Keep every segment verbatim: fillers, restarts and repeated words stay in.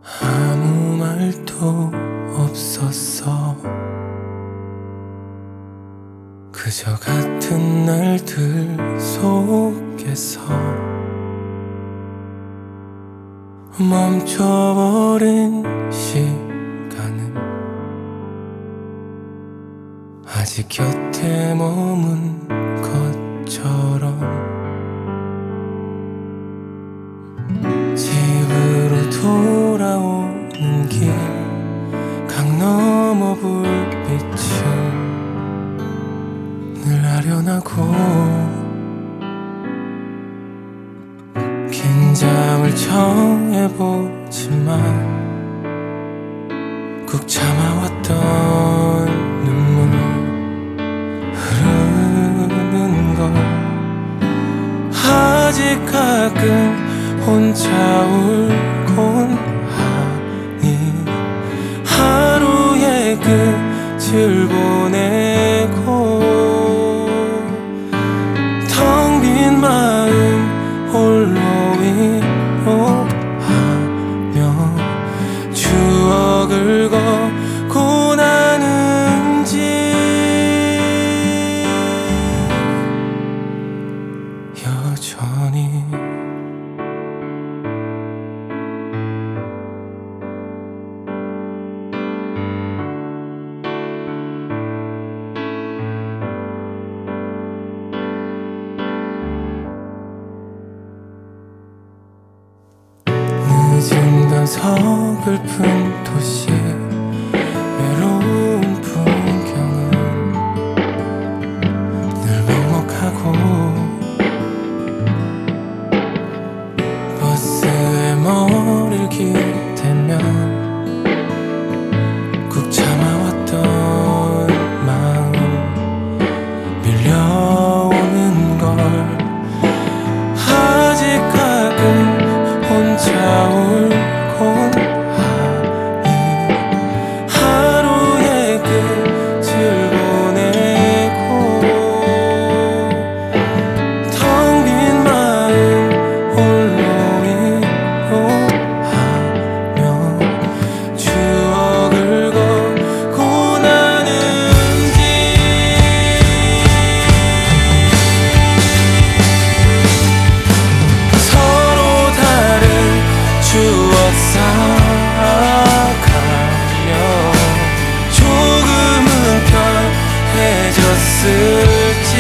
아무 말도 없었어. 그저 같은 날들 속에서 멈춰버린 시간은 아직 곁에 머문 것처럼 집으로 돌아오는 길 강 너머 불빛은 늘 아련하고 긴 잠을 청해보지만 꾹 참아왔던 눈물 흐르는 걸 아직 가끔 혼자 울곤 하니 하루의 끝을 보내고 텅 빈 마음 홀로 위로하며 추억을 걷고 나는지 여전히 늦은 밤 서글픈 도시 외로운 풍경은 늘 먹먹하고 버스에 머리를 기대면 꾹 참아왔던 마음 밀려오는 걸 아직 가끔 혼자 울곤 하니 하루의 끝을 보내고 텅 빈 마음 홀로 위로하며 추억을 걷고 나는지 서로 다른 추억 쌓아가며 조금은 편해졌을지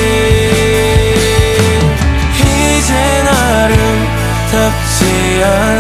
이젠 아름답지 않아